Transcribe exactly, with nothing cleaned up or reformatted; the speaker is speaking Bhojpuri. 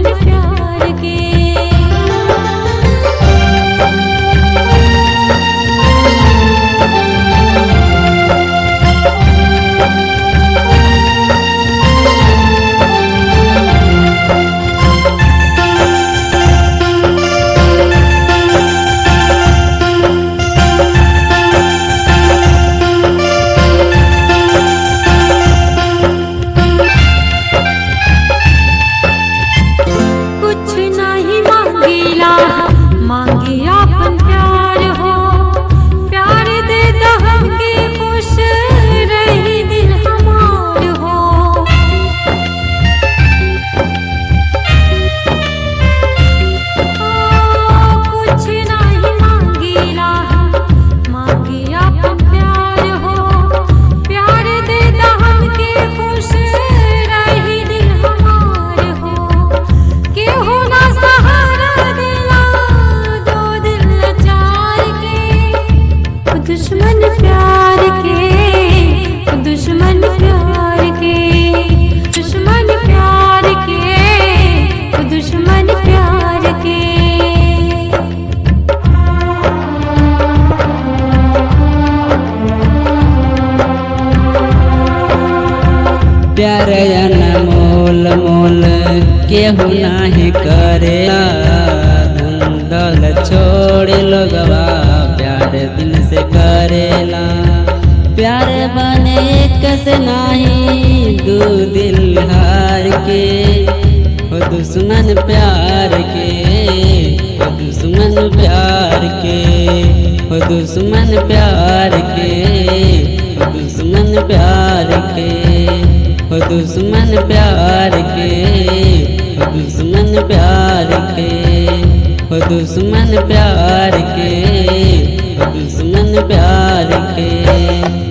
दुश्मन प्यार के। दुश्मन प्यार के, दुश्मन प्यार के, दुश्मन प्यार के, दुश्मन प्यार के। प्यार अनमोल मोल केहू नाही करेला, धुंधल छोड़ लोगवा प्यार दिल से करेला। प्यार बने कसे नाही दू दिल हार के, हो दुश्मन प्यार के, हो दुश्मन प्यार के, हो दुश्मन प्यार के, हो दुश्मन प्यार के, हो दुश्मन प्यार के, हो दुश्मन प्यार के, हो दुश्मन प्यार के, हो दुश्मन प्यार के।